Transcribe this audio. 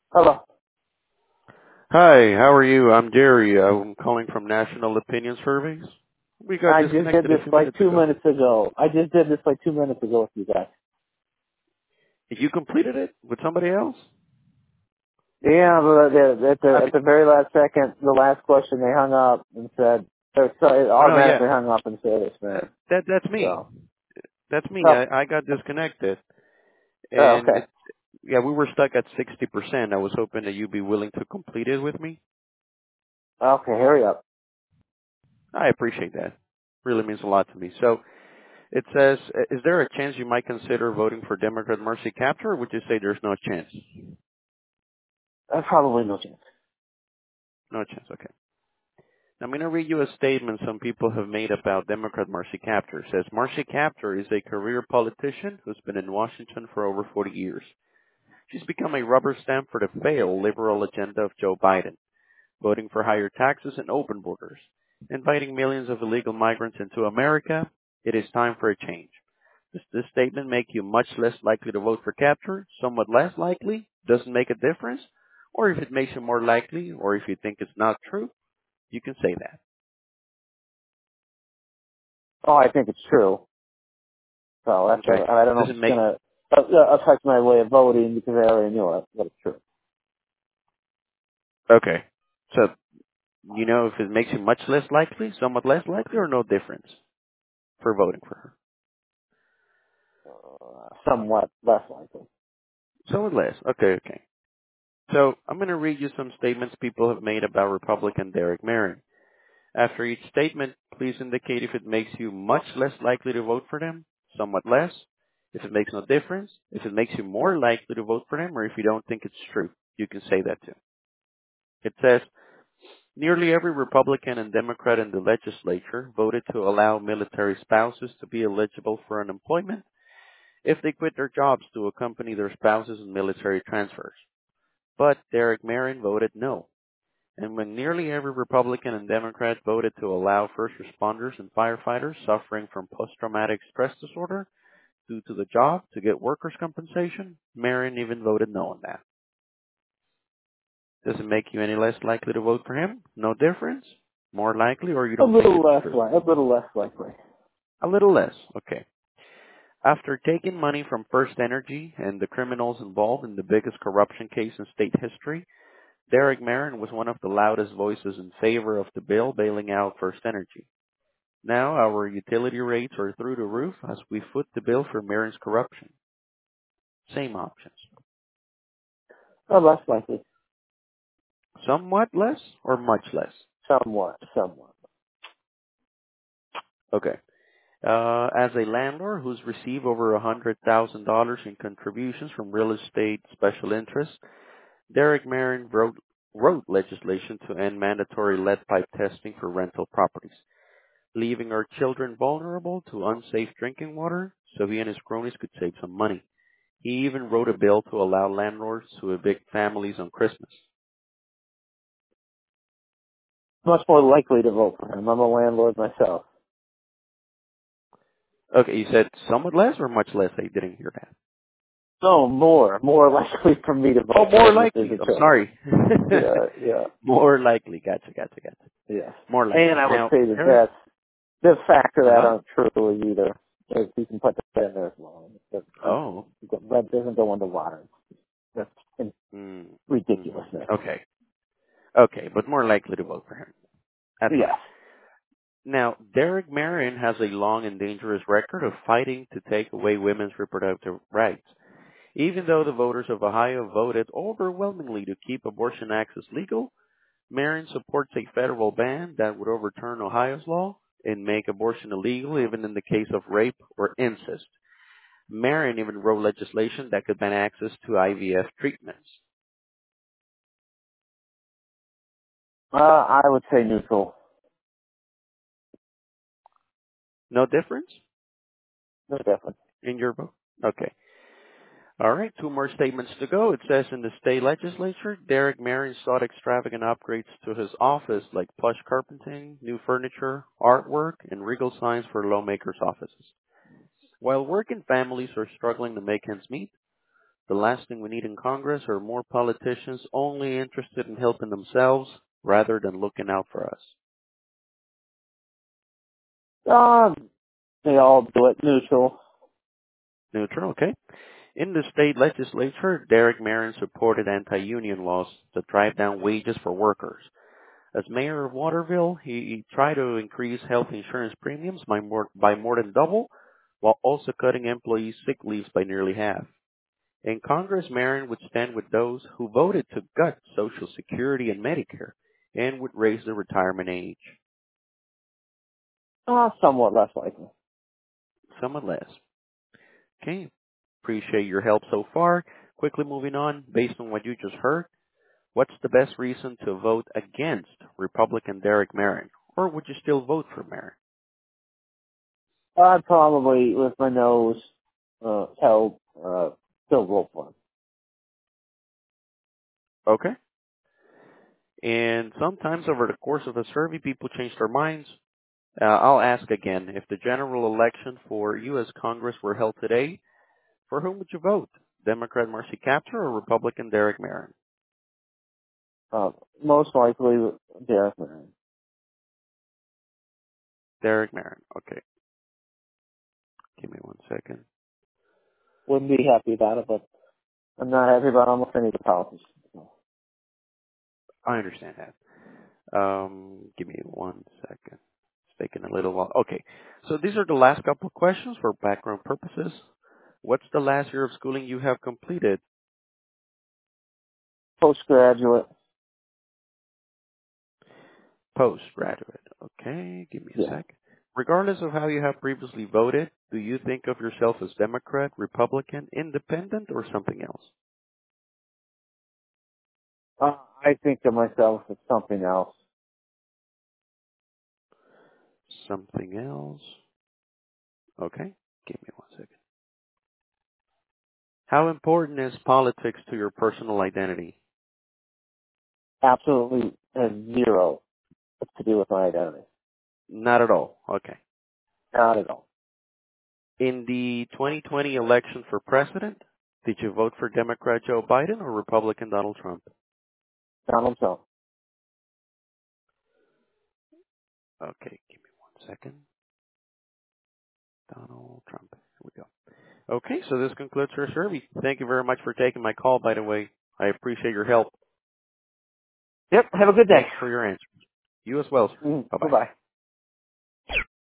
Hello. Hi, how are you? I'm Jerry. I'm calling from National Opinion Surveys. We got I just did disconnected this a few like minutes two ago. minutes ago. I just did this like 2 minutes ago with you guys. You completed it with somebody else? Yeah, but I at mean, the very last second, the last question, they hung up and said, it oh no, yeah, automatically hung up and said it's me. that's me. So, That's me. oh, I got disconnected, and okay. yeah, we were stuck at 60%. I was hoping that you'd be willing to complete it with me. Okay, hurry up. I appreciate that. Really means a lot to me. So it says, is there a chance you might consider voting for Democrat Mercy Capture, or would you say there's no chance? Probably no chance. No chance. Okay. I'm going to read you a statement some people have made about Democrat Marcy Kaptur. It says, Marcy Kaptur is a career politician who's been in Washington for over 40 years. She's become a rubber stamp for the failed liberal agenda of Joe Biden, voting for higher taxes and open borders, inviting millions of illegal migrants into America. It is time for a change. Does this statement make you much less likely to vote for Kaptur, somewhat less likely, doesn't make a difference? Or if it makes you more likely, or if you think it's not true, you can say that. Oh, I think it's true. So Okay. I don't know Does if it it's make going to affect my way of voting because I already knew it, but it's true. okay? So you know if it makes you much less likely, somewhat less likely, or no difference for voting for her? Somewhat less likely. Somewhat less. Okay, okay. So I'm going to read you some statements people have made about Republican Derek Merrin. After each statement, please indicate if it makes you much less likely to vote for them, somewhat less, if it makes no difference, if it makes you more likely to vote for them, or if you don't think it's true. You can say that too. It says, nearly every Republican and Democrat in the legislature voted to allow military spouses to be eligible for unemployment if they quit their jobs to accompany their spouses in military transfers. But Derek Merrin voted no. And when nearly every Republican and Democrat voted to allow first responders and firefighters suffering from post-traumatic stress disorder due to the job to get workers' compensation, Merrin even voted no on that. Does it make you any less likely to vote for him? No difference? More likely, or you don't think it's true? A little less likely. A little less. Okay. After taking money from First Energy and the criminals involved in the biggest corruption case in state history, Derek Merrin was one of the loudest voices in favor of the bill bailing out First Energy. Now our utility rates are through the roof as we foot the bill for Merrin's corruption. Same options. Less likely. Somewhat less or much less? Somewhat. Okay. As a landlord who's received over $100,000 in contributions from real estate special interests, Derek Merrin wrote legislation to end mandatory lead pipe testing for rental properties, leaving our children vulnerable to unsafe drinking water so he and his cronies could save some money. He even wrote a bill to allow landlords to evict families on Christmas. Much more likely to vote for him. I'm a landlord myself. Okay, you said somewhat less or much less? I didn't hear that. No, more likely for me to Oh, vote for more him if there's likely. a I'm choice. sorry. Yeah. More likely. Gotcha. Yes. More And likely. I would Now, say that Derek, the fact of that uh-huh. aren't true either. You can put that in there as well. Oh. That doesn't go into water. That's Mm, ridiculousness. okay. Okay, but more likely to vote for him. That's fine. Yes. Now, Derek Marion has a long and dangerous record of fighting to take away women's reproductive rights. Even though the voters of Ohio voted overwhelmingly to keep abortion access legal, Marion supports a federal ban that would overturn Ohio's law and make abortion illegal even in the case of rape or incest. Marion even wrote legislation that could ban access to IVF treatments. I would say neutral. No difference No difference. in your vote? Okay. All right, two more statements to go. It says in the state legislature, Derek Marion sought extravagant upgrades to his office like plush carpeting, new furniture, artwork, and regal signs for lawmakers' offices. While working families are struggling to make ends meet, The last thing we need in Congress are more politicians only interested in helping themselves rather than looking out for us. They all do it neutral. Neutral, okay? In the state legislature, Derek Merrin supported anti-union laws to drive down wages for workers. As mayor of Waterville, he tried to increase health insurance premiums by more than double, while also cutting employees' sick leaves by nearly half. In Congress, Merrin would stand with those who voted to gut Social Security and Medicare and would raise the retirement age. Somewhat less likely. Somewhat less. Okay. Appreciate your help so far. Quickly moving on, based on what you just heard, what's the best reason to vote against Republican Derek Merrin? Or would you still vote for Merrin? I'd probably, with my nose held, still vote for him. Okay. And sometimes over the course of a survey, people change their minds. I'll ask again, if the general election for U.S. Congress were held today, for whom would you vote? Democrat Marcy Kaptur or Republican Derek Merrin? Most likely Derek Merrin. Derek Merrin. Okay. Give me 1 second. Wouldn't be happy about it, but I'm not happy about almost any of the politicians. I understand that. Give me 1 second. It's taking a little while. Okay. So these are the last couple of questions for background purposes. What's the last year of schooling you have completed? Postgraduate. Postgraduate. Okay. Give me a Yeah. sec. Regardless of how you have previously voted, do you think of yourself as Democrat, Republican, Independent, or something else? I think of myself as something else. Something else. Okay. Give me 1 second. How important is politics to your personal identity? Absolutely has zero to do with my identity. Not at all. Okay. Not at all. In the 2020 election for president, did you vote for Democrat Joe Biden or Republican Donald Trump? Donald Trump. Okay, give me 1 second. Donald Trump. Here we go. Okay, so this concludes our survey. Thank you very much for taking my call, by the way. I appreciate your help. Yep. Have a good day. Thanks for your answers. You as well, sir. Bye-bye. Goodbye.